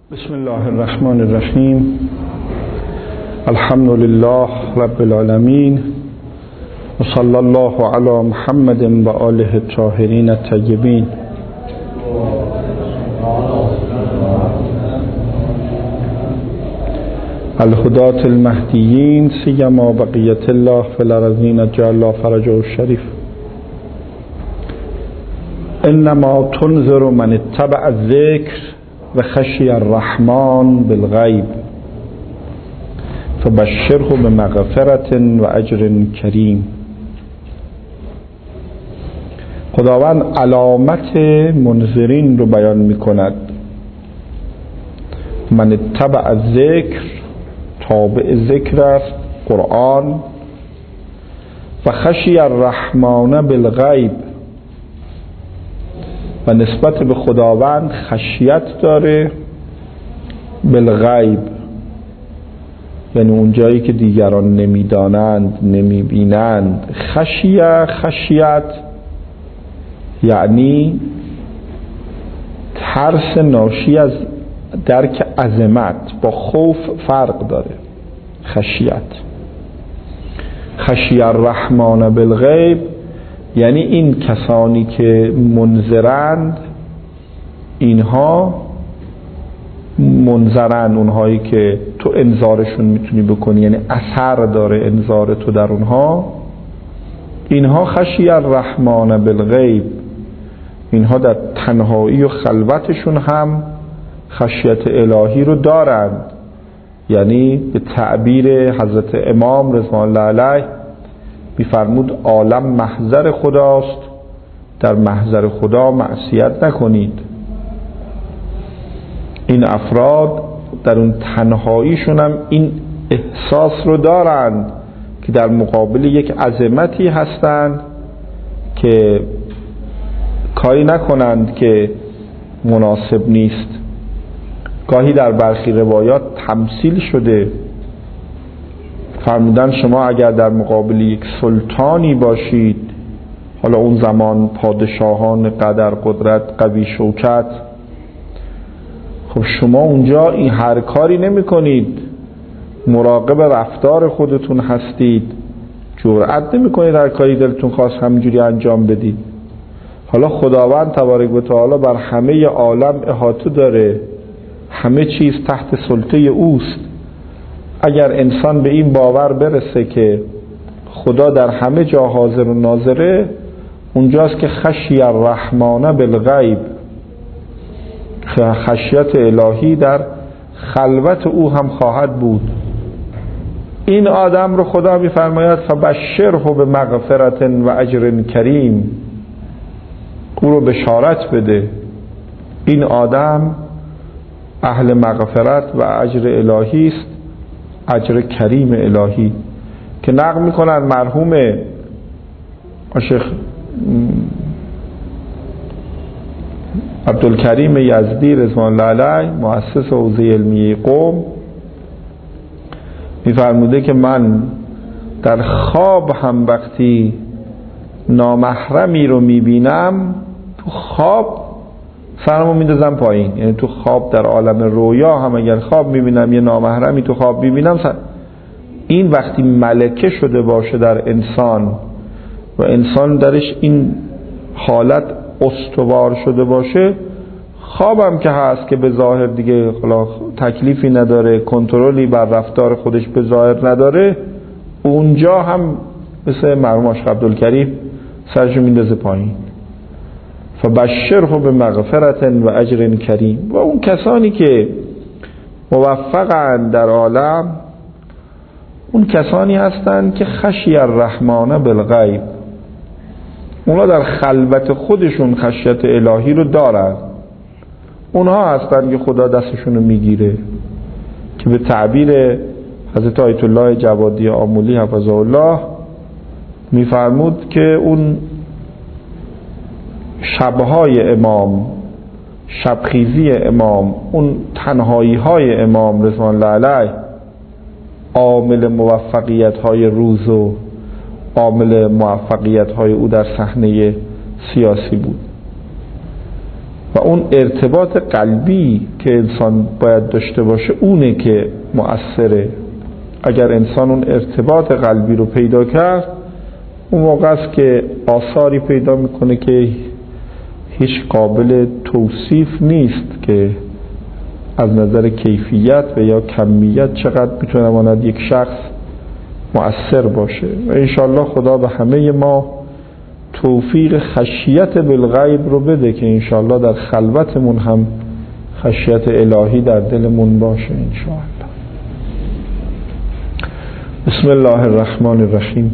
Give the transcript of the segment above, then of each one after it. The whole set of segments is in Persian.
بسم الله الرحمن الرحیم. الحمد لله رب العالمین و صلی الله علی محمد و آله الطاهرین الطیبین. الهداة المهدیین سیما بقیت الله فی الارضین اجل الله فرجه الشریف. انما تنذر من اتبع الذکر و خشی الرحمن بالغیب فبشره بمغفرة و اجر کریم. خداوند علامت منذرین رو بیان می کند. من اتبع الذکر، تابع ذکر است قرآن، و خشی الرحمن بالغیب، و نسبت به خداوند خشیت داره بالغیب، یعنی اون جایی که دیگران نمیدانند نمیبینند. خشیت یعنی ترس ناشی از درک عظمت، با خوف فرق داره. خشی الرحمن بالغیب یعنی این کسانی که منذرند، اینها منذرند، اونهایی که تو انذارشون میتونی بکنی، یعنی اثر داره انذار تو در اونها. اینها خشی الرحمن بالغیب، اینها در تنهایی و خلوتشون هم خشیت الهی رو دارند. یعنی به تعبیر حضرت امام رضوان الله علیه می‌فرمود عالم محضر خداست، در محضر خدا معصیت نکنید. این افراد در اون تنهاییشون هم این احساس رو دارند که در مقابل یک عظمتی هستند که کاری نکنند که مناسب نیست. گاهی در برخی روایات تمثیل شده، فرمودن شما اگر در مقابل یک سلطانی باشید، حالا اون زمان پادشاهان قدر قدرت قوی شوکت، خب شما اونجا این هر کاری نمی کنید، مراقب رفتار خودتون هستید، جرأت نمی کنید هر کاری دلتون خواست همینجوری انجام بدید. حالا خداوند تبارک و تعالی بر همه عالم احاطه داره، همه چیز تحت سلطه اوست. اگر انسان به این باور برسه که خدا در همه جا حاضر و ناظره، اونجاست که خشی الرحمن بالغیب، خشیت الهی در خلوت او هم خواهد بود. این آدم رو خدا می‌فرماید فبشره بمغفرة و اجر کریم، او رو بشارت بده. این آدم اهل مغفرت و اجر الهی است، اجر کریم الهی، که نقل میکنن مرحوم شیخ عبدالکریم یزدی رضوان الله علیه مؤسس حوزه علمیه قم میفرموده که من در خواب هم وقتی نامحرمی رو میبینم، تو خواب سرمو میندازم پایین. یعنی تو خواب در عالم رویا هم اگر خواب میبینم یه نامحرمی تو خواب میبینم، این وقتی ملکه شده باشه در انسان و انسان درش این حالت استوار شده باشه، خوابم که هست که به ظاهر دیگه تکلیفی نداره، کنترلی بر رفتار خودش به ظاهر نداره، اونجا هم مثل مرحوم شیخ عبدالکریم سرشو میندازه پایین. فبشره بمغفرة و اجر کریم. و اون کسانی که موفقند در عالم، اون کسانی هستند که خشی الرحمن بالغیب، اونا در خلوت خودشون خشیت الهی رو دارن. اونها هستند که خدا دستشون رو میگیره، که به تعبیر حضرت آیت الله جوادی آمولی حفظه الله میفرمود که اون شبهای امام، شبخیزی امام، اون تنهایی های امام رضوان الله علیه عامل موفقیت های روز و عامل موفقیت های او در صحنه سیاسی بود. و اون ارتباط قلبی که انسان باید داشته باشه اونه که مؤثره. اگر انسان اون ارتباط قلبی رو پیدا کرد، اون موقع است که آثاری پیدا میکنه که هیچ قابل توصیف نیست که از نظر کیفیت و یا کمیت چقدر میتونه ماند یک شخص مؤثر باشه. و انشاءالله خدا به همه ما توفیق خشیت بالغیب رو بده که انشاءالله در خلوتمون هم خشیت الهی در دلمون باشه انشاءالله. بسم الله الرحمن الرحیم.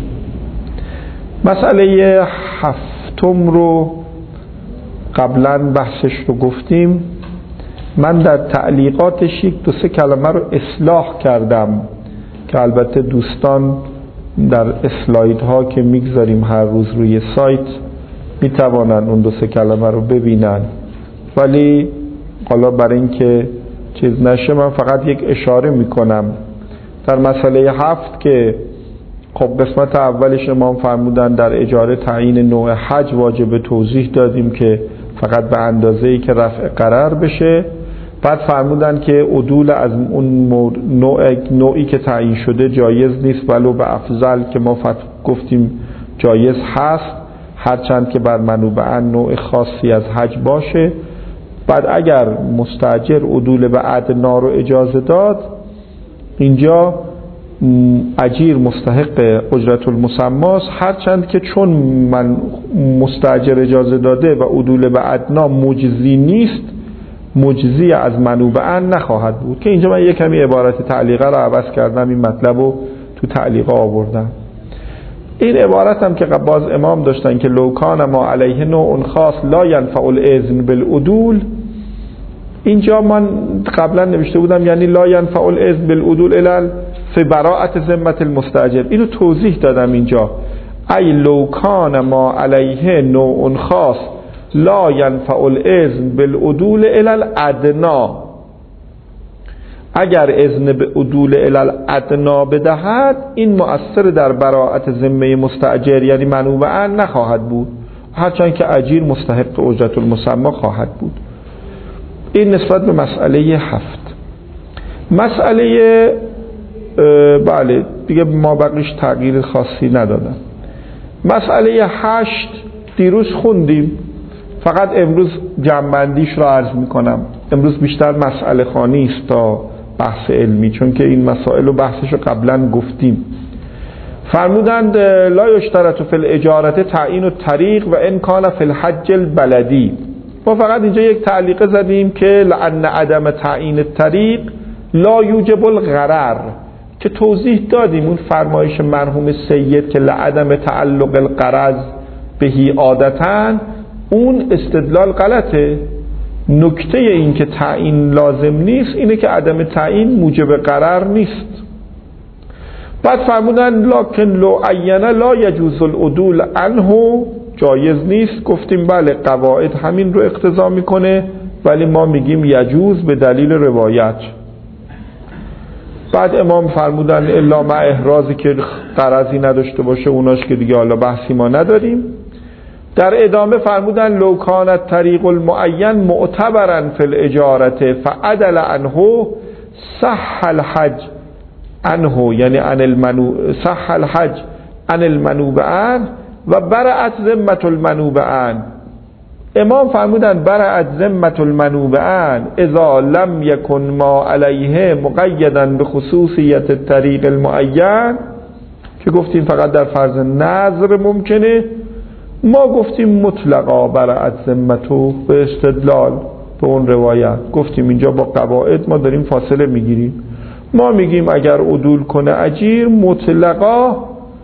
مسئله هفتم رو قبلا بحثش رو گفتیم. من در تعلیقاتش یک 2-3 کلمه رو اصلاح کردم که البته دوستان در اسلایدها که میگذاریم هر روز روی سایت میتوانن اون 2-3 کلمه رو ببینن، ولی حالا برای اینکه چیز نشه من فقط یک اشاره میکنم. در مسئله 7 که خب قسمت اولش امام فرمودن در اجاره تعیین نوع حج واجب توضیح دادیم که فقط به اندازه‌ای که رفع قرار بشه. بعد فرمودن که عدول از اون نوعی که تعیین شده جایز نیست، ولو به افضل که ما گفتیم جایز هست، هرچند که بر منوبه نوع خاصی از حج باشه. بعد اگر مستاجر عدول به ادنا رو اجازه داد، اینجا اجیر مستحق اجرت المسماست، هرچند که چون من مستاجر اجازه داده و عدول به ادنا مجزی نیست، مجزی از منوبه نخواهد بود. که اینجا من یک کمی عبارت تعلیقه رو عوض کردم، این مطلب رو تو تعلیقه آوردم. این عبارت هم که باز امام داشتن که لو کان ما علیه نوع خاص لا ینفع الاذن بالعدول، اینجا من قبلا نوشته بودم یعنی لا ینفع الاذن بالعدول الا فی براءت ذمه المستاجر. اینو توضیح دادم اینجا. ای لو کان ما علیه نوع خاص لا ینفع الاذن بالعدول الی الادنا، اگر اذن به عدول الی الادنا بدهد این مؤثر در براءت ذمه مستاجر یعنی منوبه نخواهد بود، هرچند که اجیر مستحق اجرت المسمى خواهد بود. این نسبت به مسئله 7. مسئله بله دیگه ما بقیش تغییر خاصی ندادم. مسئله 8 دیروز خوندیم، فقط امروز جمع‌بندیش رو عرض میکنم. امروز بیشتر مسئله خوانی است تا بحث علمی، چون که این مسائل و بحثش رو قبلا گفتیم. فرمودند لا یشترط فی الاجارة تعیین الطریق و ان کان فی الحج البلدی. ما فقط اینجا یک تعلیق زدیم که لأن عدم تعیین الطریق لا یوجب الغرر، که توضیح دادیم اون فرمایش مرحوم سید که لعدم تعلق الغرض بهی عادتاً، اون استدلال غلطه. نکته این که تعیین لازم نیست اینه که عدم تعیین موجب قرار نیست. بعد فرمودن لکن لو عینه لا یجوز العدول عنه، جایز نیست. گفتیم بله قواعد همین رو اقتضا میکنه، ولی ما میگیم یجوز به دلیل روایت. بعد امام فرمودن الا مع احرازی که غرضی نداشته باشه، اوناش که دیگه حالا بحثی ما نداریم. در ادامه فرمودن لو کان الطریق المعین معتبرا فی الاجاره فعدل عنه صح الحج عنه، یعنی صح الحج عن المنوبه و برأت ذمه المنوبه. امام فرمودن برأت ذمه المنوبه اذا لم یکن ما علیه مقیدا به خصوصیت الطریق المعین، که گفتیم فقط در فرض نظر ممکنه. ما گفتیم مطلقا برأت ذمتو به استدلال به اون روایت. گفتیم اینجا با قواعد ما داریم فاصله میگیریم. ما میگیم اگر عدول کنه اجیر مطلقا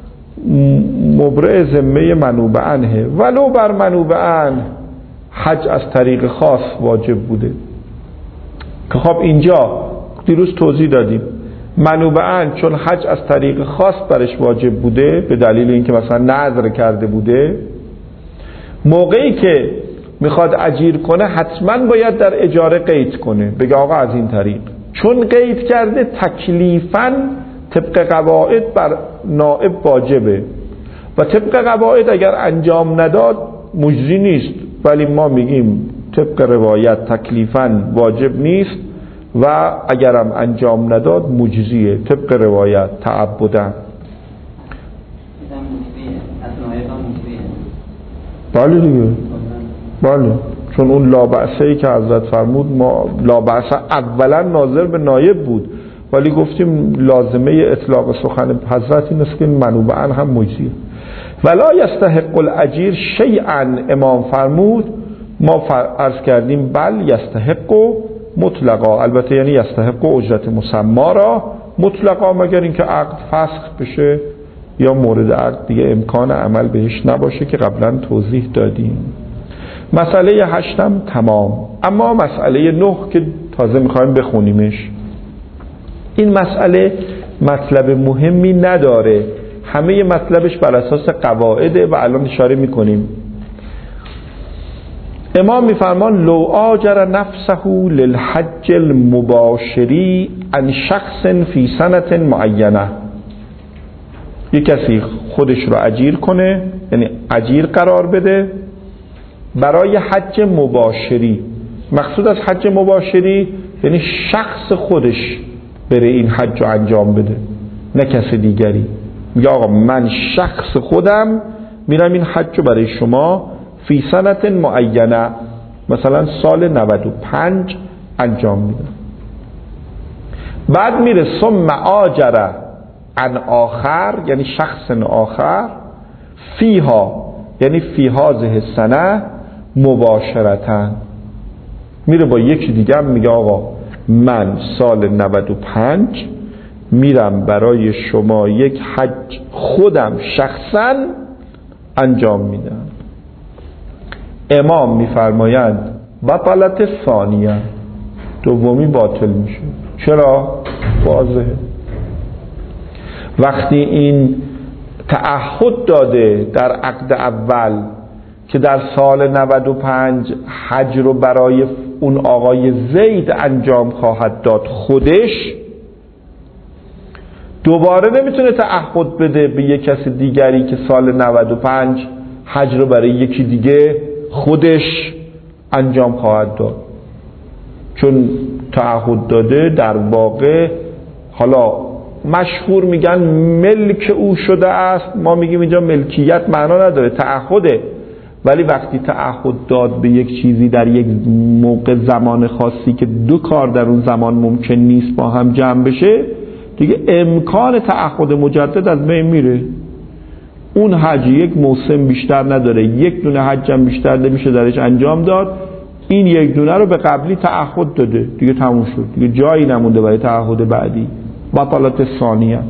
مبرئ ذمه منوبه عنه، ولو بر منوبه عنه حج از طریق خاص واجب بوده. که خب اینجا دیروز توضیح دادیم منوبه عنه چون حج از طریق خاص برش واجب بوده به دلیل اینکه مثلا نذر کرده بوده، موقعی که میخواد اجیر کنه حتما باید در اجاره قید کنه، بگه آقا از این طریق، چون قید کرده تکلیفاً طبق قواعد بر نائب واجبه و طبق قواعد اگر انجام نداد مجزی نیست. ولی ما میگیم طبق روایت تکلیفاً واجب نیست و اگرم انجام نداد مجزیه طبق روایت تعبداً. بله دیگه، بله، چون اون لابعثه‌ای که حضرت فرمود ما لابعثه اولا ناظر به نایب بود، ولی گفتیم لازمه اطلاق سخن حضرت این است که منوبعا هم مجزیه. ولا یستحق الاجیر شیئا، امام فرمود ما عرض کردیم بل یستحق مطلقا، البته یعنی یستحق اجرت مسما را مطلقا، مگر اینکه عقد فسخ بشه یا مورد عقد دیگه امکان عمل بهش نباشه که قبلا توضیح دادیم. مسئله 8 تمام. اما مسئله 9 که تازه میخوایم بخونیمش، این مسئله مطلب مهمی نداره، همه مطلبش بر اساس قواعده و الان اشاره میکنیم. امام میفرمان لو آجر نفسه للحج المباشری عن شخص فی سنة معینه، یک کسی خودش رو اجیر کنه، یعنی اجیر قرار بده برای حج مباشری. مقصود از حج مباشری یعنی شخص خودش بره این حج رو انجام بده، نه کسی دیگری. میگه آقا من شخص خودم میرم این حج رو برای شما فی سنت معینه، مثلا سال 95 انجام میدم. بعد میره ثم آجر عن آخر، یعنی شخص آخر، فیها یعنی فی هذه السنه مباشرتاً، میره با یکی دیگه هم میگه آقا من سال 95 میرم برای شما یک حج خودم شخصاً انجام میدم. امام میفرمایند بطلت ثانیه، دومی باطل میشه. چرا؟ واضحه، وقتی این تعهد داده در عقد اول که در سال 95 حج رو برای اون آقای زید انجام خواهد داد خودش، دوباره نمیتونه تعهد بده به یک کس دیگری که سال 95 حج رو برای یکی دیگه خودش انجام خواهد داد، چون تعهد داده در واقع حالا مشهور میگن ملک او شده است، ما میگیم اینجا ملکیت معنا نداره، تعهده. ولی وقتی تعهد داد به یک چیزی در یک موقع زمان خاصی که دو کار در اون زمان ممکن نیست با هم جمع بشه، دیگه امکان تعهد مجدد از بین میره. اون حج یک موسم بیشتر نداره، یک دونه حج هم بیشتر نمیشه درش انجام داد، این یک دونه رو به قبلی تعهد داده، دیگه تموم شد، دیگه جایی نمونده برای تعهد بعدی. بطلت ثانیه.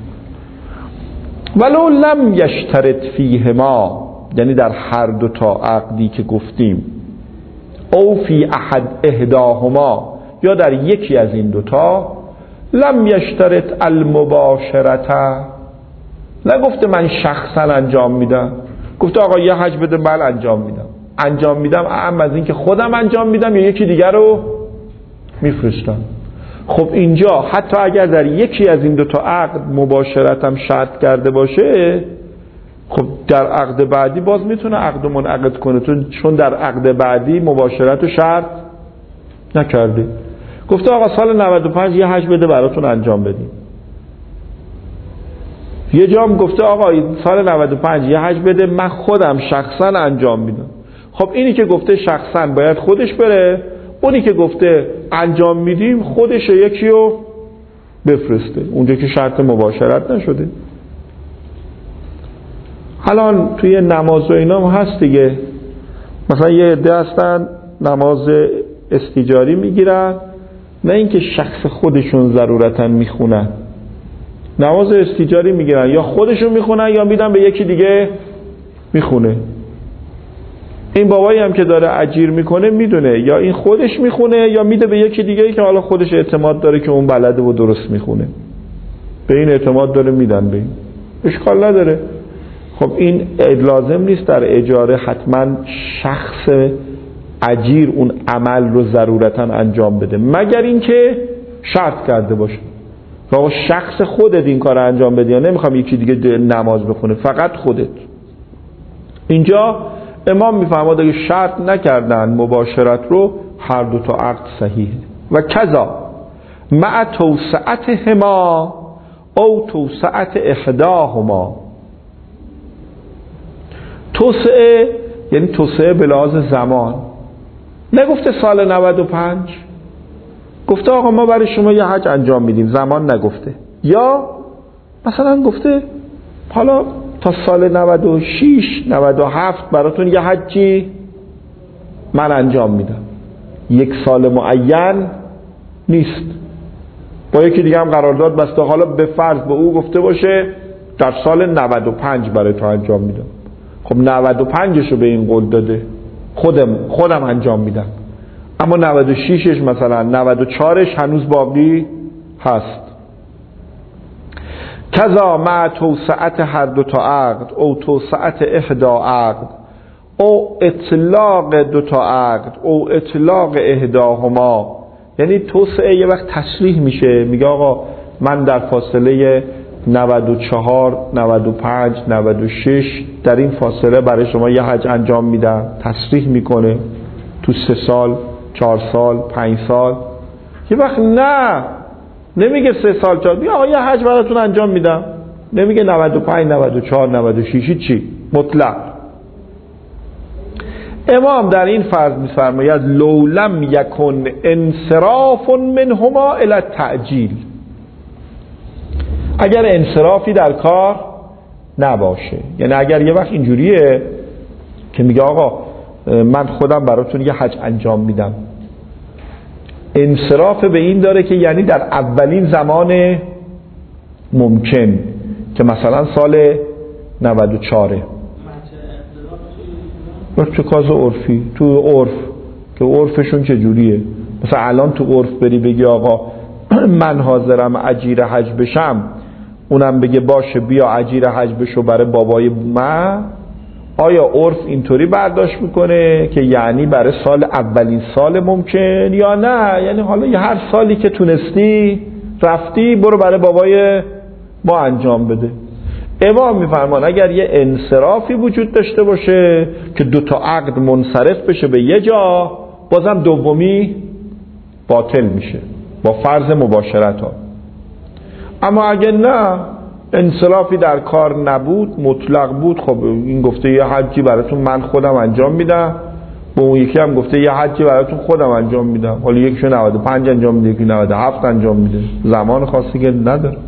ولو لم یشترط فیهما، یعنی در هر دو تا عقدی که گفتیم، او فی احد احداهما، یا در یکی از این دوتا، لم یشترط المباشرته، نگفته من شخصا انجام میدم، گفته آقا یه حج بده من انجام میدم اهم از این که خودم انجام میدم یا یکی دیگر رو میفرستم. خب اینجا حتی اگر در یکی از این دوتا عقد مباشرتم شرط کرده باشه، خب در عقد بعدی باز میتونه عقد منعقد کنه، چون در عقد بعدی مباشرت رو شرط نکرده. گفته آقا سال 95 یه حج بده براتون انجام بدیم. یه جام گفته آقا سال 95 یه حج بده من خودم شخصا انجام میدم. خب اینی که گفته شخصا باید خودش بره، اونی که گفته انجام میدیم خودش یکی رو بفرسته، اونجا که شرط مباشرت نشده. الان توی نماز و اینا هست دیگه، مثلا یه عده هستن نماز استیجاری میگیرن، نه اینکه شخص خودشون ضرورتا میخونن، نماز استیجاری میگیرن یا خودشون میخونن یا میدن به یکی دیگه میخونه. این بابایی هم که داره اجیر میکنه میدونه یا این خودش میخونه یا میده به یکی دیگه که حالا خودش اعتماد داره که اون بلده و درست میخونه، به این اعتماد داره میدن، به این اشکال نداره. خب این لازم نیست در اجاره حتما شخص اجیر اون عمل رو ضرورتا انجام بده، مگر اینکه شرط کرده باشه آقا شخص خودت این کار انجام بدی، یا نمیخوام یکی دیگه نماز بخونه، فقط خودت. اینجا امام میفرماد اگه شرط نکردن مباشرت رو هر دو تا عقد صحیحه. و کذا مع توسعتهما او توسعت احداهما. توسعه یعنی توسعه به لحاظ زمان، نگفته سال 95، گفته آقا ما برای شما یه حج انجام میدیم، زمان نگفته. یا مثلا گفته حالا تا سال 96 97 براتون یه حجی من انجام میدم، یک سال معین نیست. با یکی دیگه هم قرارداد بسته، حالا به فرض به او گفته باشه در سال 95 برای تو انجام میدم. خب 95 رو به این قول داده، خودم انجام میدم، اما 96ش مثلا 94ش هنوز باقی هست. کذا مع توسعت هر دو تا عقد او توسعت احدا عقد او اطلاق دو تا عقد او اطلاق احداهما. یعنی توسعه یه وقت تصریح میشه، میگه آقا من در فاصله 94 95 96 در این فاصله برای شما یه حج انجام میدم، تصریح میکنه تو 3 سال 4 سال 5 سال. یه وقت نه نمیگه 3 سال 4، میگه آقا یه حج براتون انجام میدم، نمیگه 95 94 96 چی مطلق. امام در این فرض می‌فرماید لو لم یکن انصراف منهما الی التعجیل، اگر انصرافی در کار نباشه، یعنی اگر یه وقت اینجوریه که میگه آقا من خودم براتون یه حج انجام میدم، انصراف به این داره که یعنی در اولین زمان ممکن که مثلا سال 94 چه کاز عرفی تو عرف که عرفشون چجوریه. مثلا الان تو عرف بری بگی آقا من حاضرم اجیر حج بشم، اونم بگه باشه بیا اجیر حج بشو برای بابای من، آیا عرف اینطوری برداشت میکنه که یعنی برای سال اولین سال ممکن، یا نه یعنی حالا یه هر سالی که تونستی رفتی برو برای بابای ما انجام بده؟ امام میفرمان اگر یه انصرافی وجود داشته باشه که دو تا عقد منصرف بشه به یه جا، بازم دومی باطل میشه با فرض مباشرت ها. اما اگر نه انصرافی در کار نبود، مطلق بود، خب این گفته یه حجی براتون من خودم انجام میدم، با اون یکی هم گفته یه حجی براتون خودم انجام میدم، حالا یکیشو 95 انجام میده یکی 97 انجام میده، زمان خاصی که نداره.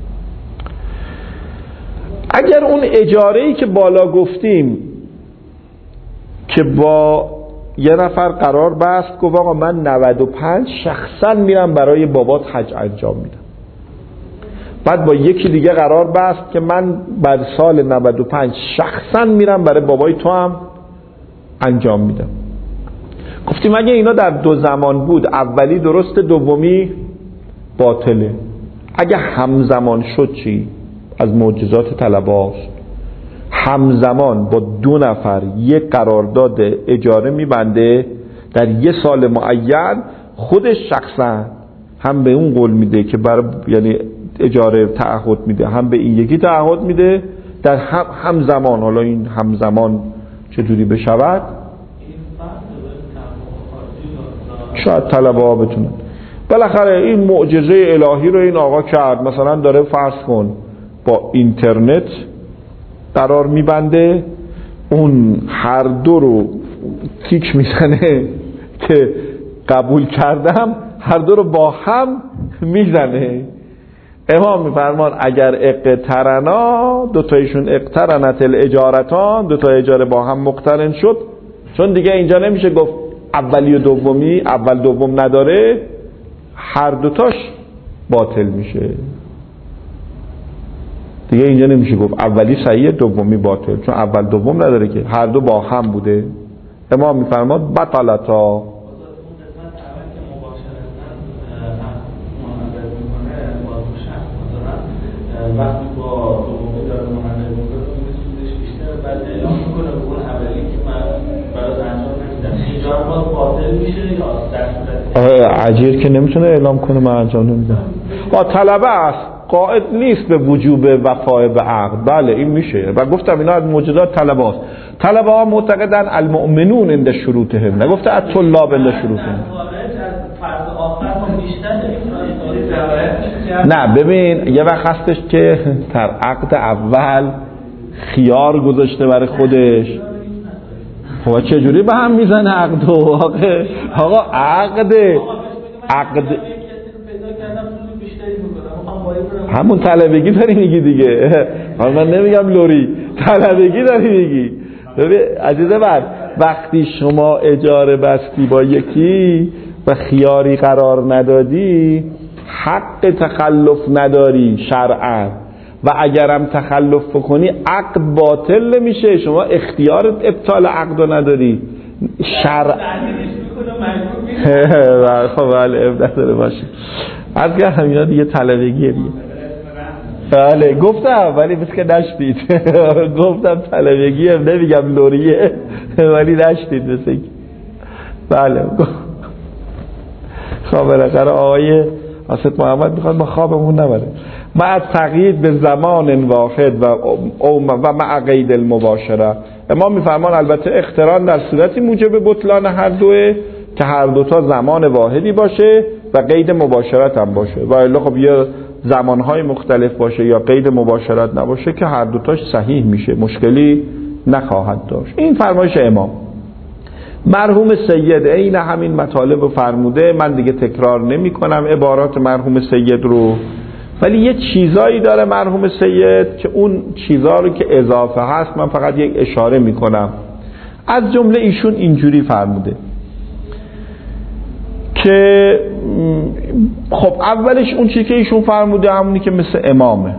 اگر اون اجاره‌ای که بالا گفتیم که با یه نفر قرار بست گفت آقا من 95 شخصا میرم برای بابات حج انجام میدم، بعد با یکی دیگه قرار بست که من بعد سال 95 شخصا میرم برای بابای تو هم انجام میدم، گفتیم اگه اینا در دو زمان بود، اولی درست دومی باطله. اگه همزمان شد چی؟ از معجزات طلبه است، همزمان با دو نفر یک قرارداد اجاره میبنده در یه سال معین، خودش شخصا هم به اون قول میده که برای یعنی اجاره تعهد میده، هم به این یکی تعهد میده در همزمان. حالا این همزمان چطوری بشود شاید طلبه ها بتونن. بالاخره این معجزه الهی رو این آقا کرد، مثلا داره فرض کن با اینترنت قرار میبنده، اون هر دو رو تیک میزنه که قبول کردم، هر دو رو با هم میزنه. امام میفرمان اگر اقترنا، دوتایشون اقترنت الاجارتان، دوتا اجاره با هم مقترن شد، چون دیگه اینجا نمیشه گفت اولی و دومی، اول دوم نداره، هر دوتاش باطل میشه دیگه. اینجا نمیشه گفت اولی صحیح دومی باطل، چون اول دوم نداره که هر دو با هم بوده. امام میفرماد بطلتا. وقتی با دومی داره محمد میکنه سودش بیشتره، بعد اعلام میکنه به اون اولی که من برات انجام نمیدم، اینجا باز باطل میشه یا در صورت عجیر که نمیتونه اعلام کنه من انجام نمیدم. طلبه است قائد نیست به وجوب وفای به عقد. بله این میشه و گفتم اینا از موجودات طلبه هاست. طلبه ها معتقدن المؤمنون عند شروطهم، نگفته از طلاب عند شروطهم. نه ببین یه وقت هستش که در عقد اول خیار گذاشته برای خودش. خب چجوری به هم میزنه عقد؟ آقا عقد همون طلبگی داری میگی دیگه. من نمیگم لوری، طلبگی داری میگی. ببین عزیز من، وقتی شما اجاره بستی با یکی و خیاری قرار ندادی حق تخلف نداری شرعا، و اگرم تخلف بکنی عقد باطل نمیشه. شما اختیار ابطال عقد رو نداری شرع. خب بله نداره باشه. از گرم اینا دیگه طلبگیه دیگه. بله گفتم ولی بس که نشدید. گفتم طلبگیه، نمیگم لوریه ولی نشدید بس. بله خب بالاخره آقای حضرت محمد میخواد ما خوابمون نبره. مع تقیید به زمان واحد و مع قید المباشره. امام میفرمان البته اقتران در صورتی موجب بطلان هر دوه که هر دوتا زمان واحدی باشه و قید مباشرت هم باشه، و الا خب یه زمانهای مختلف باشه یا قید مباشرت نباشه که هر دوتاش صحیح میشه، مشکلی نخواهد داشت. این فرمایش امام. مرحوم سید عین همین مطالب رو فرموده، من دیگه تکرار نمی کنم عبارات مرحوم سید رو، ولی یه چیزایی داره مرحوم سید که اون چیزا رو که اضافه هست من فقط یک اشاره می کنم. از جمله ایشون اینجوری فرموده که خب اولش اون چیزی که ایشون فرموده همونی که مثل امامه،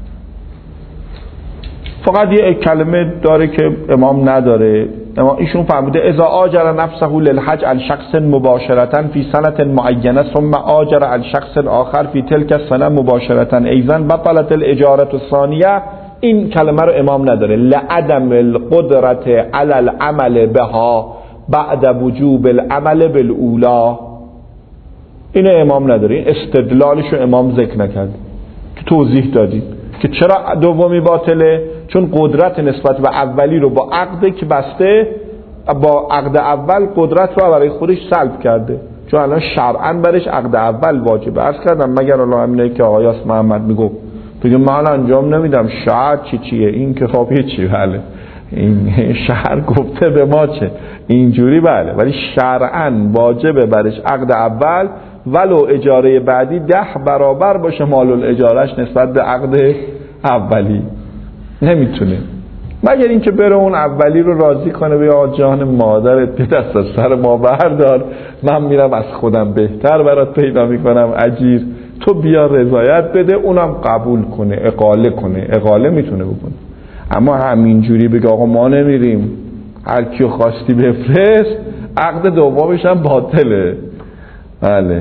فقط یه کلمه داره که امام نداره. ایشون فرموده اذا آجر نفسه للحج عن شخص مباشرتا فی سنة معینه ثم آجر عن شخص آخر فی تلک السنه مباشرتا ایضا بطلت الاجاره الثانیه. این کلمه رو امام نداره، لعدم القدرت علی العمل بها بعد وجوب العمل بالاولی. اینو امام نداره، این استدلالش رو امام ذکر نکرد که توضیح دادیم که چرا دومی باطله، چون قدرت نسبت به اولی رو با عقدی که بسته با عقد اول قدرت رو برای خودش سلب کرده، چون الان شرعاً برش عقد اول واجبه. عرض کردم مگر الله همینه که آقای محمد میگو بگه من انجام نمیدم شرع چیه، این که خب چی بله این شرع گفته به ما چه اینجوری بله، ولی شرعاً واجبه برش عقد اول ولو اجاره بعدی 10 برابر باشه مال الاجارهش نسبت به عقد اولی. نمیتونه مگر اینکه بره اون اولی رو راضی کنه به جان مادرت به دست از سر ما بردار، من میرم از خودم بهتر برات پیدا میکنم اجیر، تو بیا رضایت بده، اونم قبول کنه اقاله کنه. اقاله میتونه بکنه، اما همینجوری بگه آقا ما نمیریم هر کیو خواستی بفرست، عقد دومش هم باطله. بله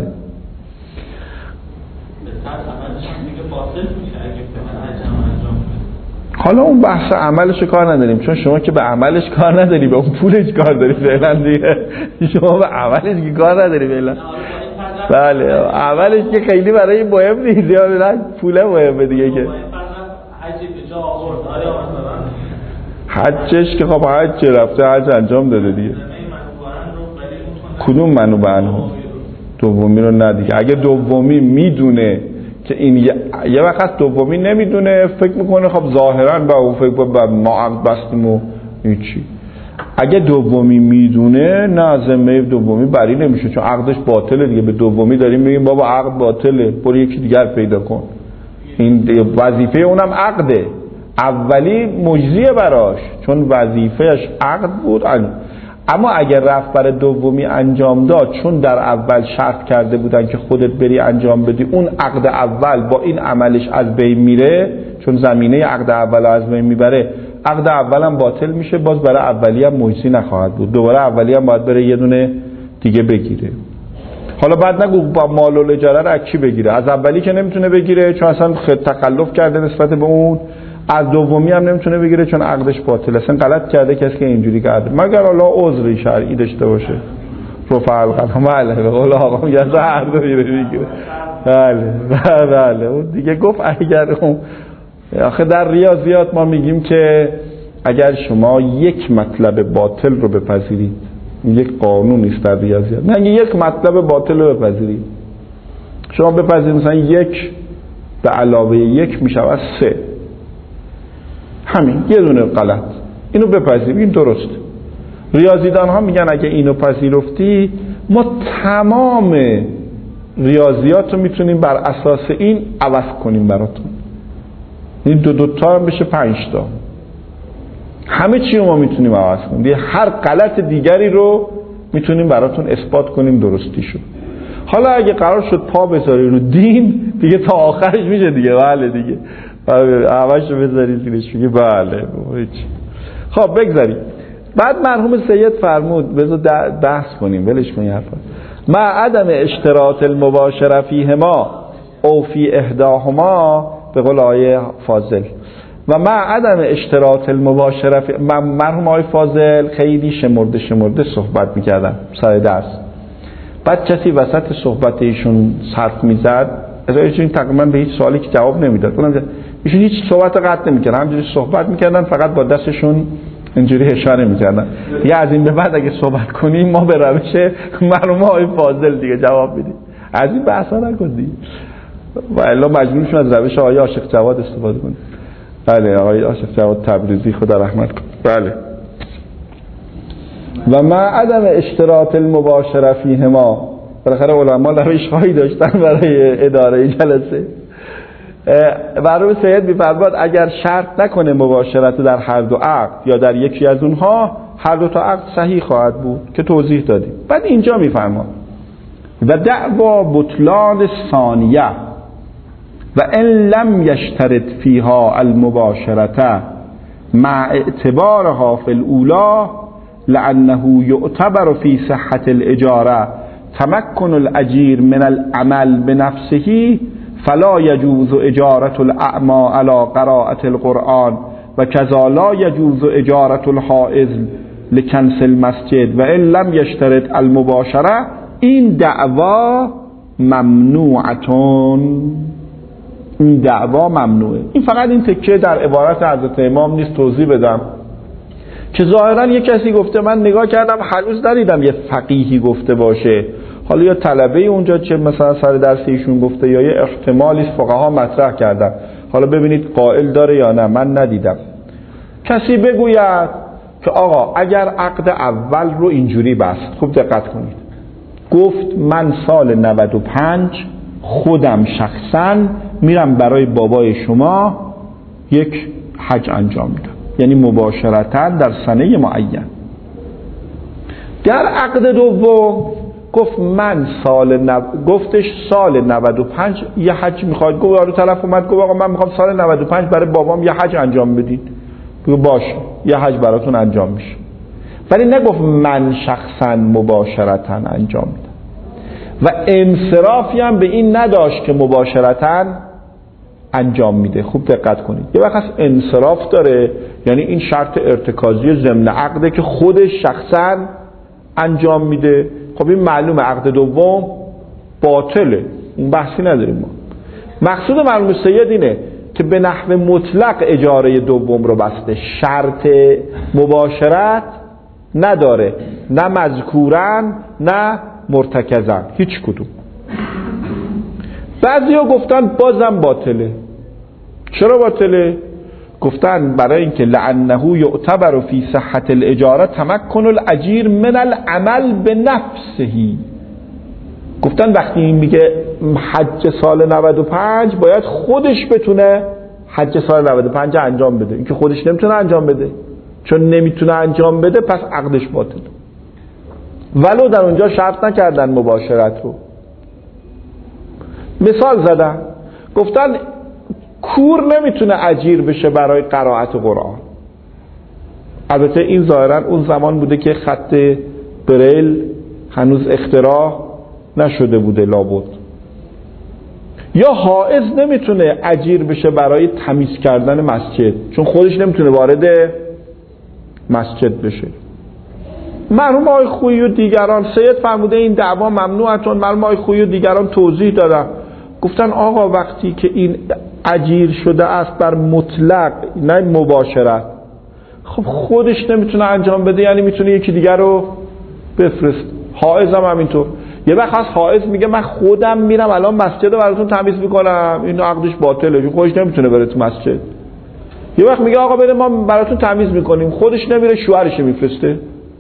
حالا اون بحث عملش کار نداریم، چون شما که به عملش کار نداری به اون پولش کار داری فعلا دیگه. شما به عملش که کار نداری فعلا. بله عملش که خیلی برای این مهم نیست، یا پوله مهمه دیگه. که حجش که خب حج رفته حج انجام داده دیگه. کدوم منو به انها؟ دومی رو نه دیگه. اگه دومی میدونه که این یه وقت دومی نمیدونه فکر میکنه خب ظاهرا با اون فکر با ما عقد بستیم و هیچی. اگه دومی میدونه نه ذمه دومی بری نمیشه، چون عقدش باطله دیگه. به دومی داریم میگیم بابا عقد باطله برو یکی دیگر پیدا کن. این وظیفه اونم عقده، اولی مجزیه براش چون وظیفهش عقد بود. اما اگر رفت برای دومی انجام داد، چون در اول شرط کرده بودن که خودت بری انجام بدی، اون عقد اول با این عملش از بین میره، چون زمینه عقد اول از بین میبره، عقد اول هم باطل میشه، باز برای اولی هم مجزی نخواهد بود، دوباره اولی هم باید بره یه دونه دیگه بگیره. حالا بعد نگو با مال الاجاره رو از کی بگیره، از اولی که نمیتونه بگیره چون اصلا تخلف کرده نسبت به اون، از دومی هم نمیتونه بگیره چون عقدش باطل، اصلا غلط کرده کسی که اینجوری کرده، مگر الله عذری شرعی داشته باشه. رفع القلم. بله به قول آقا میگه هر دو میگیره. بله اون دیگه گفت اگر اون آخه در ریاضیات ما میگیم که اگر شما یک مطلب باطل رو بپذیرید، یک قانون است در ریاضیات، نه یک مطلب باطل رو بپذیرید، شما بپذیرید مثلا 1 به علاوه 1 میشود 3، همین یه دونه غلط، اینو بپذیرید، این درست. ریاضیدان ها میگن اگه اینو پذیرفتی ما تمام ریاضیات رو میتونیم بر اساس این عوض کنیم براتون، این دو تا هم بشه 5 تا، همه چی رو ما میتونیم عوض کنیم، هر غلط دیگری رو میتونیم براتون اثبات کنیم درستیشو. حالا اگه قرار شد پا بذاری رو دین دیگه تا آخرش میشه دیگه. بله دیگه همش رو بذاری زیرش میگه بله هیچ. خب بگذاریم. بعد مرحوم سید فرمود بذار بحث کنیم، ولش کنیم حرفا. ما عدم اشتراط المباشره فیهما او فی احداهما به قول آیه فاضل، و ما عدم اشتراط المباشره مرحوم آیه فاضل خیلی شمرده صحبت میکردن سر درس. بعد کسی وسط صحبت ایشون حرف میزد، ایشون تقریبا به هیچ سوالی که جواب نمیداد، ایشون هیچ صحبت قطع نمیکردن، همینجوری صحبت میکردن، فقط با دستشون اینجوری اشاره میکردن. دیگه از این به بعد اگه صحبت کنیم ما به روش مرحوم آقای فاضل دیگه جواب بدیم، از این بحثا نکنیم و الا مجبور شدیم از روش آقای عاشق جواد استفاده کنیم. بله آقای عاشق جواد تبریزی خدا رحمت کنه. بله. و ما عدم اشتراط المباشره فیهما، بالاخره علما روش هایی داشتن برای اداره جلسه. مرحوم سید می‌فرماد اگر شرط نکنه مباشرت در هر دو عقد یا در یکی از اونها، هر دو تا عقد صحیح خواهد بود که توضیح دادیم. بعد اینجا می‌فرماد و دعوا بطلان ثانیه و ان لم یشترط فیها المباشرة مع اعتبارها فی الاولی لانه یعتبر فی صحة الاجاره تمکن الاجیر من العمل بنفسه فلا يجوز اجاره الاعمى على قراءة القرآن و كذا لا يجوز اجاره الحائض لکنس المسجد و ان لم یشترط المباشره. این دعوا ممنوعتون، این دعوا ممنوعه. این فقط این تکه در عبارت حضرت امام نیست، توضیح بدم که ظاهرا یه کسی گفته، من نگاه کردم هنوز ندیدم یه فقیهی گفته باشه، حالا یا طلبه اونجا چه مثلا سر درس ایشون گفته یا یه احتمالی فقها مطرح کردن، حالا ببینید قائل داره یا نه، من ندیدم کسی بگوید که آقا اگر عقد اول رو اینجوری بست، خوب دقت کنید، گفت من سال 95 خودم شخصا میرم برای بابای شما یک حج انجام میدم، یعنی مباشرتا در سنه معین. در عقد دوم گفت من گفتش سال 95 یه حج میخواد، گفت آره طرف اومد گفت آقا من میخوام سال 95 برای بابام یه حج انجام بدید، گفت باشه یه حج براتون انجام میشه، ولی نگفت من شخصا مباشرتا انجام میدم و انصرافی هم به این نداشت که مباشرتا انجام میده. خوب دقت کنید، یه وقت انصراف داره یعنی این شرط ارتکازی ضمن عقده که خودش شخصا انجام میده، خب این معلومه عقد دوم باطله، اون بحثی نداریم ما. مقصود مرحوم سید اینه که به نحو مطلق اجاره دوم رو بسته، شرط مباشرت نداره، نه مذکورن نه مرتکزن، هیچ کدوم. بعضیا گفتن بازم باطله. چرا باطله؟ گفتن برای اینکه لعنه یعتبر فی صحة الاجاره تمکن الاجیر من العمل به نفسه. گفتن وقتی این میگه حج سال 95 باید خودش بتونه حج سال 95 انجام بده، اینکه خودش نمیتونه انجام بده، چون نمیتونه انجام بده پس عقدش باطله. ولو در اونجا شرط نکردن مباشرت رو. مثال زدن، گفتن کور نمیتونه اجیر بشه برای قرائت قرآن. البته این ظاهرا اون زمان بوده که خط بریل هنوز اختراع نشده بوده لابد. یا حائض نمیتونه اجیر بشه برای تمیز کردن مسجد، چون خودش نمیتونه وارد مسجد بشه. مرحوم آقای خویی و دیگران، سید فرموده این دعوا ممنوعتون، مرحوم آقای خویی و دیگران توضیح دادن، گفتن آقا وقتی که این اجیر شده است بر مطلق نه مباشرت، خب خودش نمیتونه انجام بده، یعنی میتونه یکی دیگر رو بفرست. حائض هم همینطور. یه وقت از حائض میگه من خودم میرم الان مسجد رو براتون تمیز میکنم، این عقدش باطله چون خودش نمیتونه بره تو مسجد. یه وقت میگه آقا بده ما براتون تمیز میکنیم، خودش نمیره شوهرش میفرسته.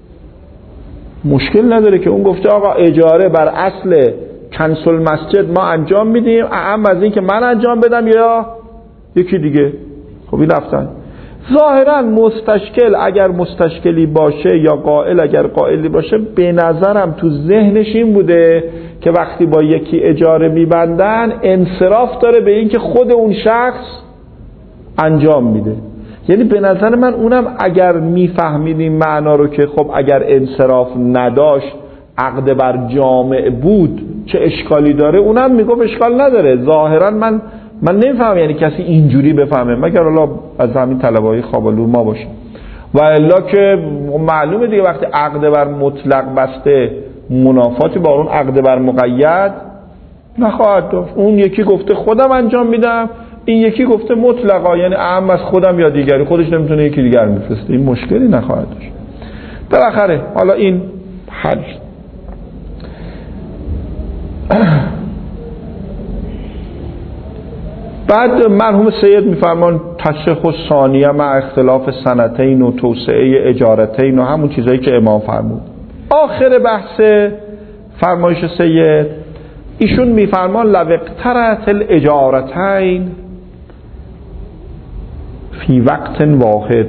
مشکل نداره که اون گفته آقا اجاره بر اصل کنسل مسجد ما انجام میدیم، اهم از این که من انجام بدم یا یکی دیگه. خب این رفتن. ظاهرا مستشکل اگر مستشکلی باشه یا قائل اگر قائلی باشه، به نظرم تو ذهنش این بوده که وقتی با یکی اجاره میبندن انصراف داره به این که خود اون شخص انجام میده. یعنی به نظر من اونم اگر میفهمیدیم معنا رو که خب اگر انصراف نداشت عقد بر جامع بود چه اشکالی داره، اونم میگفت اشکال نداره. ظاهرا من نمیفهمم یعنی کسی اینجوری بفهمه، مگر الله از همین طلبه‌های خوابالو ما باشه، و الا که معلومه دیگه وقتی عقد بر مطلق بسته منافاتی با اون عقد بر مقید نخواهد داشت. اون یکی گفته خودم انجام میدم، این یکی گفته مطلقا، یعنی اهم از خودم یا دیگری، خودش نمیتونه یکی دیگر میفرسته، این مشکلی نخواهد داشت. بالاخره حالا این حل. بعد مرحوم سید میفرمان تشخص ثانیه مع اختلاف سنتین و توسعه اجارتین و همون چیزایی که امام فرمود. آخر بحث فرمایش سید ایشون میفرمان لو اقترنت الاجارتین فی وقت واحد.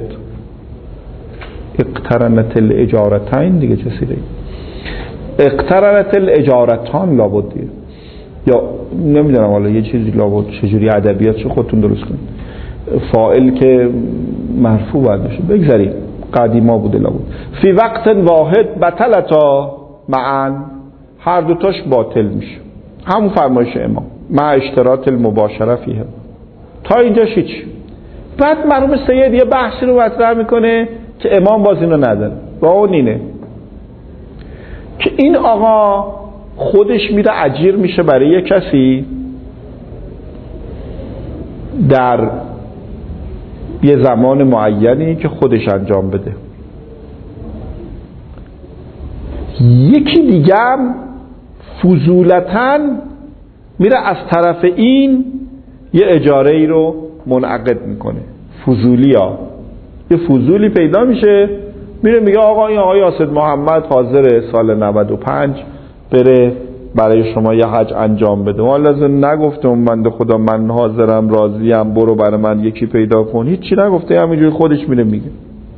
اقترنت الاجارتین دیگه چه سیره؟ اقترنت الاجارتان لابد دیگه، یا نمیدونم حالا یه چیزی لابد چجوری ادبیات چه خودتون درست کنید، فاعل که مرفوع باید بشه، بگذاریم قدیما بوده لابد. فی وقت واحد بطلتا معا، هر دوتاش باطل میشه، همون فرمایش امام مع اشتراط المباشره فیه. تا اینجاش هیچ. بعد مرحوم سید یه بحثی رو مطرح میکنه که امام باز اینو نداره، با اون اینه که این آقا خودش میره اجیر میشه برای یه کسی در یه زمان معینی که خودش انجام بده، یکی دیگه هم فضولتاً میره از طرف این یه اجاره ای رو منعقد میکنه. فضولی ها، یه فضولی پیدا میشه، میره میگه آقا این آقای اسد محمد حاضر سال 95 بره برای شما یه حج انجام بده، ما لازم نگفته اون بنده خدا من حاضرم راضیم برو برای من یکی پیدا کن، هیچی نگفته، همینجوری خودش میره میگه.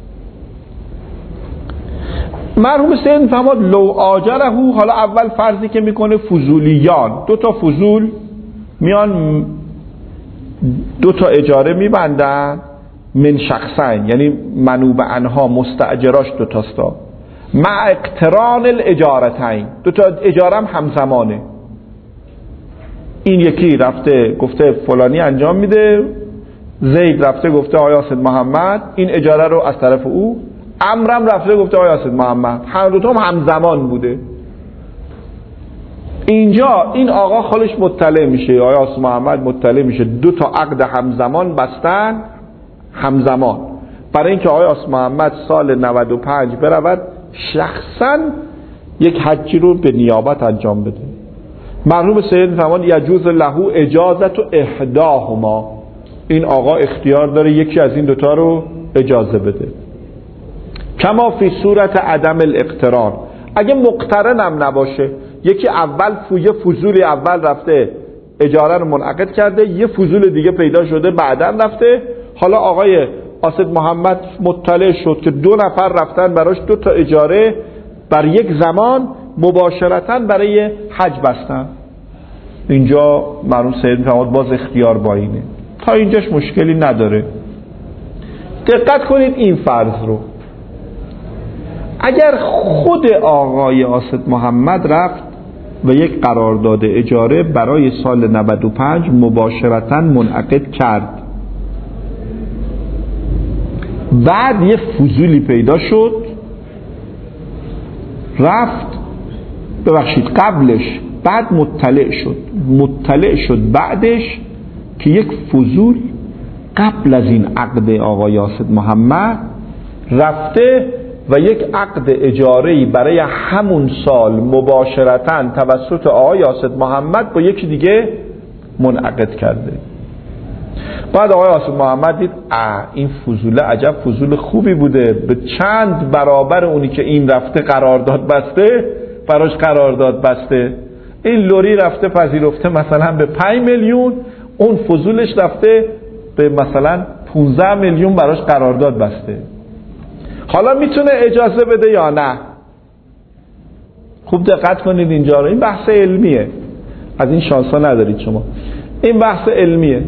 مرحوم سید میفرماد لو آجره، حالا اول فرضی که میکنه فضولیان، دو تا فضول میان دو تا اجاره میبندن من شخصین، یعنی منوب عنها مستاجراش دو تاستا، مع اقتران الاجارتین، دو تا اجاره هم همزمانه. این یکی رفته گفته فلانی انجام میده، زید رفته گفته آیا اسد محمد این اجاره رو از طرف او، عمرم رفته گفته آیا اسد محمد، هر دو تا هم همزمان بوده. اینجا این آقا خالش مطلع میشه، آیا اسد محمد مطلع میشه دو تا عقد همزمان بستن، همزمان، برای اینکه آقای اسد محمد سال 95 برود شخصا یک حجی رو به نیابت انجام بده. مرحوم سید فرمان یجوز له اجازت و احداهما، این آقا اختیار داره یکی از این دوتا رو اجازه بده. کما فی صورت عدم الاقتران، اگه مقترن هم نباشه، یکی اول یه فضول اول رفته اجاره رو منعقد کرده، یه فضول دیگه پیدا شده بعداً رفته، حالا آقای اسد محمد مطلع شد که دو نفر رفتن براش دو تا اجاره بر یک زمان مباشرتاً برای حج بستن. اینجا مرحوم سید میفرماد باز اختیار با اینه، تا اینجاش مشکلی نداره. دقت کنید این فرض رو، اگر خود آقای اسد محمد رفت و یک قرارداد اجاره برای سال 95 مباشرتاً منعقد کرد، بعد یه فضولی پیدا شد رفت قبلش، بعد مطلع شد بعدش که یک فضول قبل از این عقد آقای یاسد محمد رفته و یک عقد اجاره‌ای برای همون سال مباشرتاً توسط آقای یاسد محمد با یکی دیگه منعقد کرده. بعد آقای یاسد محمد دید این فضوله عجب فضول خوبی بوده، به چند برابر اونی که این رفته قرارداد بسته براش قرارداد بسته، این لوری رفته پذیرفته مثلا به 5 میلیون، اون فضولش رفته به مثلا 15 میلیون براش قرارداد بسته. حالا میتونه اجازه بده یا نه؟ خوب دقت کنید اینجا رو، این بحث علمیه، از این شانسا ندارید شما، این بحث علمیه.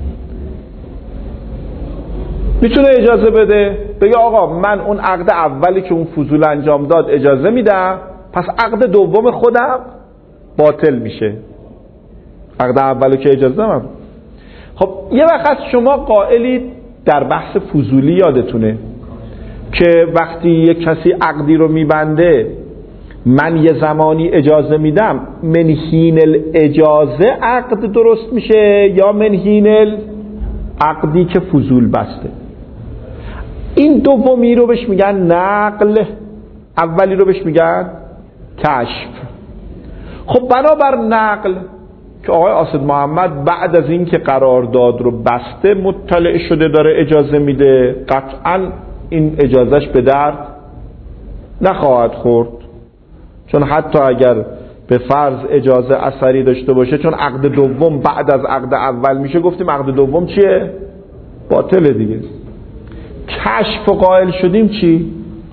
میتونه اجازه بده، بگه آقا من اون عقد اولی که اون فضول انجام داد اجازه میدم، پس عقد دوم خودم باطل میشه. عقد اولی که اجازه دادم. خب یه وقت شما قائلید در بحث فضولی، یادتونه که وقتی یک کسی عقدی رو میبنده من یه زمانی اجازه میدم، منحین الاجازه عقد درست میشه یا منحین عقدی که فضول بسته؟ این دومی رو بهش میگن نقل، اولی رو بهش میگن کشف. خب بنابر نقل که آقای یاسد محمد بعد از این که قرارداد رو بسته مطلع شده داره اجازه میده، قطعاً این اجازهش به درد نخواهد خورد، چون حتی اگر به فرض اجازه اثری داشته باشه، چون عقد دوم بعد از عقد اول میشه، گفتیم عقد دوم چیه؟ باطله دیگه. کشف قائل شدیم چی؟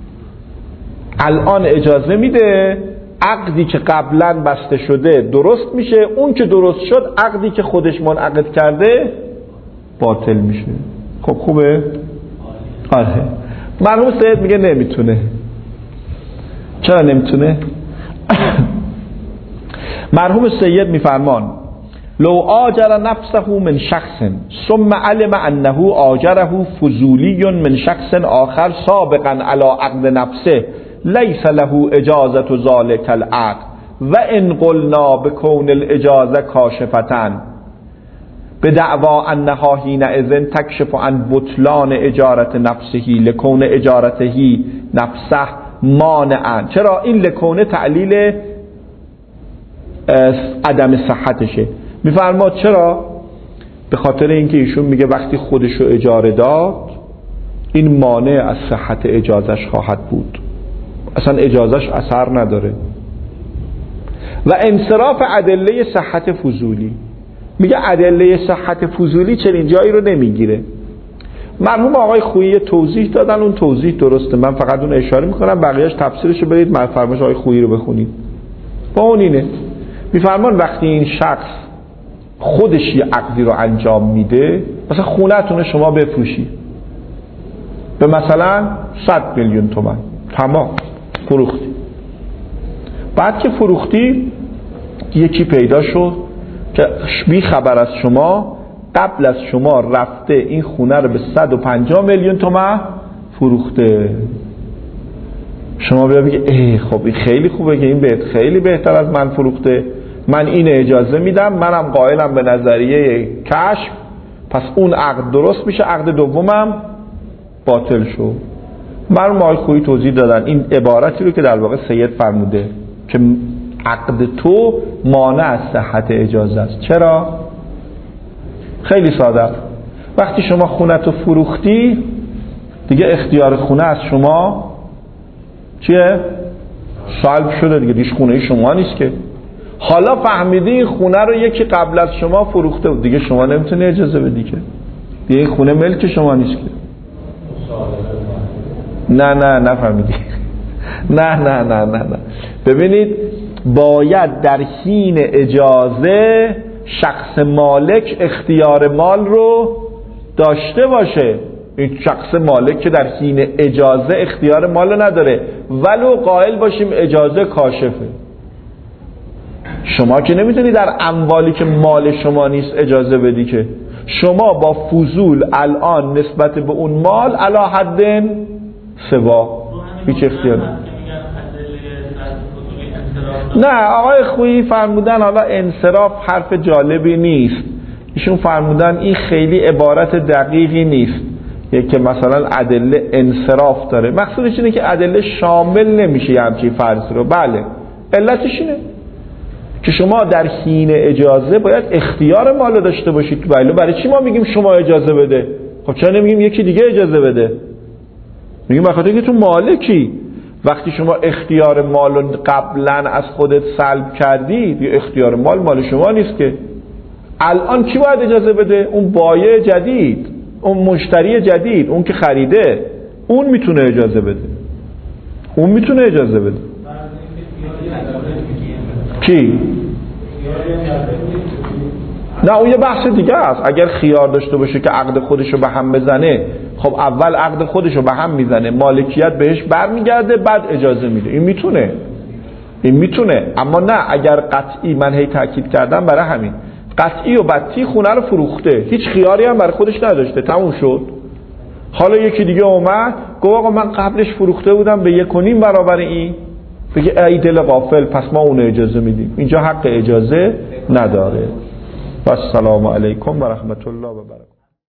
الان اجازه میده، عقدی که قبلا بسته شده درست میشه، اون که درست شد عقدی که خودش منعقد کرده باطل میشه. خب خوبه؟ آره. مرحوم سید میگه نمیتونه. چرا نمیتونه؟ مرحوم سید میفرمان لو آجر نفسه من شخص ثم علم انه آجره فضولی من شخص آخر سابقا على عقد نفسه لیس له اجازت ذلك العقد و ان قلنا بكون الاجازه کاشفتن بدعوا انها حینئذ تکشف عن بطلان اجارت نفسه لکون اجارته نفسه مانعا. چرا این لکونه تعلیل عدم صحتشه؟ میفرماد چرا؟ به خاطر اینکه ایشون میگه وقتی خودشو اجاره داد این مانع از صحت اجازش خواهد بود، اصلا اجازش اثر نداره. و انصراف ادله صحت فضولی، میگه ادله صحت فضولی چنین جایی رو نمیگیره. مرحوم آقای خویی توضیح دادن، اون توضیح درسته، من فقط اون اشاره میکنم، بقیهش تفسیرشو برید فرمایش آقای خویی رو بخونید. با اون اینه، میفرمان وقتی این شخص خودش یه عقدی رو انجام میده، مثلا خونه‌تون شما بفروشید به مثلا 100 میلیون تومان، تمام فروختی. بعد که فروختی یکی پیدا شد که بی خبر از شما قبل از شما رفته این خونه رو به 150 میلیون تومان فروخته. شما بگید خب این خیلی خوبه که این بهت خیلی بهتر از من فروخته، من این اجازه میدم، منم قائلم به نظریه کشف، پس اون عقد درست میشه، عقد دومم باطل شد. مرحوم آقای خویی توضیح دادن این عبارتی رو که در واقع سید فرموده که عقد تو مانع از صحت اجازه است. چرا؟ خیلی ساده، وقتی شما خونه تو فروختی دیگه اختیار خونه از شما چیه؟ سلب شده دیگه خونه شما نیست که. حالا فهمیدی این خونه رو یکی قبل از شما فروخته بود، دیگه شما نمیتونی اجازه بدی که دیگه این خونه ملک شما نیست که. نه فهمیدی. نه. ببینید باید در حین اجازه شخص مالک اختیار مال رو داشته باشه. این شخص مالک که در حین اجازه اختیار مال نداره، ولو قائل باشیم اجازه کاشفه. شما که نمیتونی در اموالی که مال شما نیست اجازه بدی که. شما با فضول الان نسبت به اون مال علی حد سوا هیچ اختیار نداری. نه آقای خویی فرمودن حالا انصراف حرف جالبی نیست. ایشون فرمودن این خیلی عبارت دقیقی نیست که مثلا ادله انصراف داره. مقصودش اینه که ادله شامل نمیشه یه همچین فرضی رو. بله علتش اینه که شما در حین اجازه باید اختیار مال داشته باشید. بله برای چی ما میگیم شما اجازه بده؟ خب چرا نمیگیم یکی دیگه اجازه بده؟ میگیم بخاطر اینکه تو مالکی. وقتی شما اختیار مال رو قبلا از خودت سلب کردی، اختیار مال شما نیست که. الان کی باید اجازه بده؟ اون بایع جدید، اون مشتری جدید، اون که خریده، اون میتونه اجازه بده. اون میتونه اجازه بده. کی؟ نه اون یه بحث دیگه است. اگر خیار داشته باشه که عقد خودشو به هم بزنه، خب اول عقد خودشو به هم میزنه، مالکیت بهش برمیگرده، بعد اجازه میده. این میتونه. اما نه اگر قطعی، من هی تاکید کردم برای همین، قطعی و بطی خونه رو فروخته، هیچ خیاری هم برای خودش نداشته، تموم شد. حالا یکی دیگه اومد گفت آقا من قبلش فروخته بودم به 1.5 برابر این، بگه ای دل غافل، پس ما اون اجازه میدیم. اینجا حق اجازه نداره. و السلام علیکم و رحمت الله و برکاته.